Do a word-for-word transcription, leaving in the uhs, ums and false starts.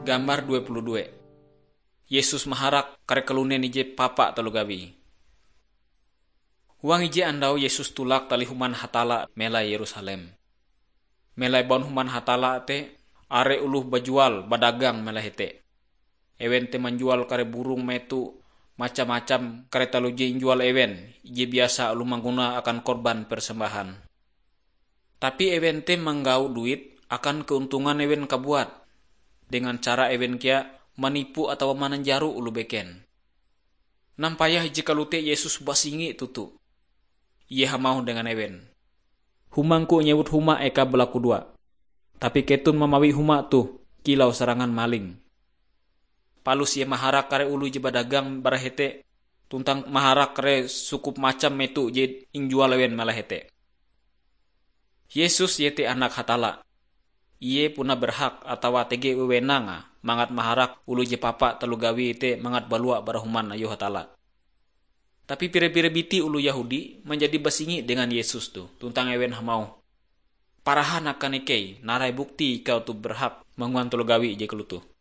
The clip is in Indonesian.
Gambar dua puluh dua. Yesus maharak kare kelunen ije papa telu gawi. Huang ije andau Yesus tulak tali human hatala melai Yerusalem. Melai baun human hatala te are uluh bajual badagang melai hete. Ewen te menjual kare burung metu macam-macam kare telu je injual ewen ije biasa ulu mangguna akan korban persembahan. Tapi ewen te menggau duit akan keuntungan ewen kabuat. Dengan cara ewen kia manipu atau mananjaru ulu beken. Nampayah jika lute Yesus basingi tutu. Ia hamau dengan ewen. Humangku nyewut huma eka belaku dua. Tapi ketun mamawi huma tu kilau serangan maling. Palus ia maharak kare ulu je badagang barahete. Tuntang maharak kare sukup macam metu je injual ewen malahete. Yesus yete anak hatala. Iye puna berhak atau tege wewenanga mangat maharak ulu je papa telu gawi ite mangat balua barahuman ayo hatala. Tapi pire-pire biti ulu Yahudi menjadi basingi dengan Yesus tu. Tuntang ewen hamau. Parahan akan ikei narai bukti kau tu berhak menguan telu gawi je kelutu.